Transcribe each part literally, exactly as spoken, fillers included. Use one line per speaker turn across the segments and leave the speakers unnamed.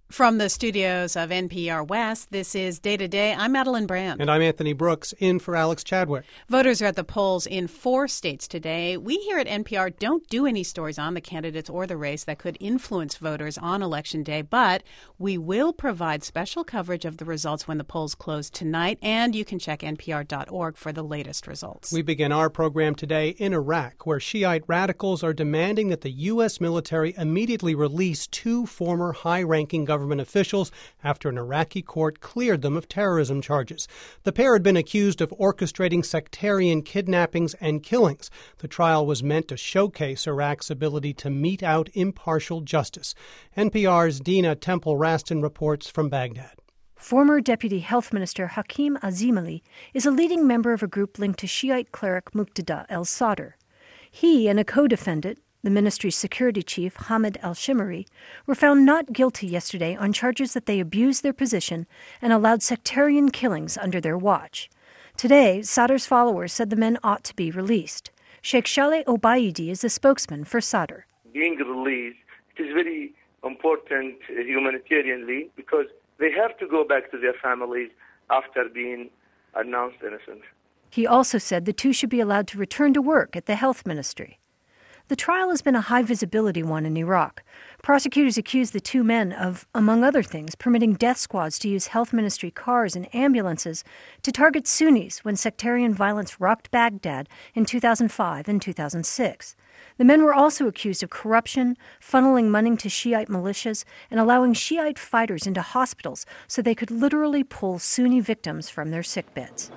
From the studios of N P R West, this is Day to Day. I'm Madeline Brand.
And I'm Anthony Brooks, in for Alex Chadwick.
Voters are at the polls in four states today. We here at N P R don't do any stories on the candidates or the race that could influence voters on Election Day, but we will provide special coverage of the results when the polls close tonight, and you can check N P R dot org for the latest results.
We begin our program today in Iraq, where Shiite radicals are demanding that the U S military immediately release two former high-ranking government government officials after an Iraqi court cleared them of terrorism charges. The pair had been accused of orchestrating sectarian kidnappings and killings. The trial was meant to showcase Iraq's ability to mete out impartial justice. N P R's Dina Temple-Raston reports from Baghdad.
Former Deputy Health Minister Hakim Azimali is a leading member of a group linked to Shiite cleric Muqtada al-Sadr. He and a co-defendant, the ministry's security chief, Hamid al-Shimari, were found not guilty yesterday on charges that they abused their position and allowed sectarian killings under their watch. Today, Sadr's followers said the men ought to be released. Sheikh Shaleh Obaidi is the spokesman for Sadr.
Being released is very important humanitarianly because they have to go back to their families after being announced innocent.
He also said the two should be allowed to return to work at the health ministry. The trial has been a high-visibility one in Iraq. Prosecutors accuse the two men of, among other things, permitting death squads to use health ministry cars and ambulances to target Sunnis when sectarian violence rocked Baghdad in two thousand five and two thousand six. The men were also accused of corruption, funneling money to Shiite militias, and allowing Shiite fighters into hospitals so they could literally pull Sunni victims from their sickbeds.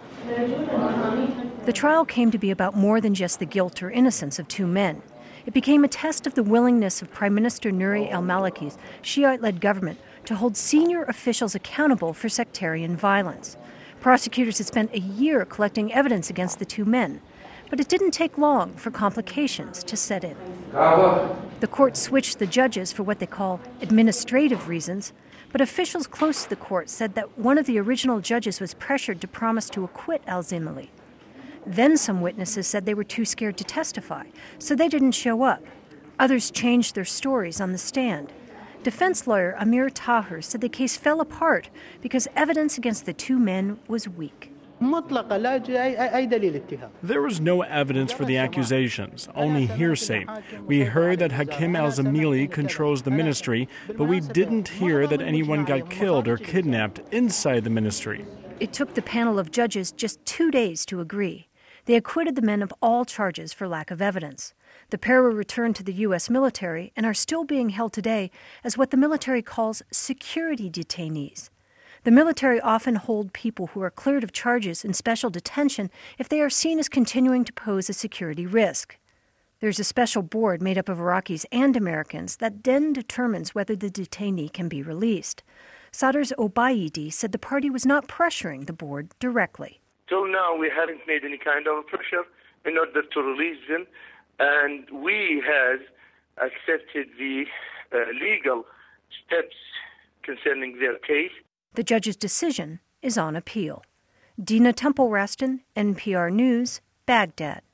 The trial came to be about more than just the guilt or innocence of two men. It became a test of the willingness of Prime Minister Nouri al-Maliki's Shiite-led government to hold senior officials accountable for sectarian violence. Prosecutors had spent a year collecting evidence against the two men, but it didn't take long for complications to set in. The court switched the judges for what they call administrative reasons, but officials close to the court said that one of the original judges was pressured to promise to acquit al-Zimali. Then some witnesses said they were too scared to testify, so they didn't show up. Others changed their stories on the stand. Defense lawyer Amir Taher said the case fell apart because evidence against the two men was weak.
There was no evidence for the accusations, only hearsay. We heard that Hakim al-Zimali controls the ministry, but we didn't hear that anyone got killed or kidnapped inside the ministry.
It took the panel of judges just two days to agree. They acquitted the men of all charges for lack of evidence. The pair were returned to the U S military and are still being held today as what the military calls security detainees. The military often hold people who are cleared of charges in special detention if they are seen as continuing to pose a security risk. There's a special board made up of Iraqis and Americans that then determines whether the detainee can be released. Sadr's Obaidi said the party was not pressuring the board directly.
Till now, we haven't made any kind of pressure in order to release them, and we have accepted the uh, legal steps concerning their case.
The judge's decision is on appeal. Dina Temple-Raston, N P R News, Baghdad.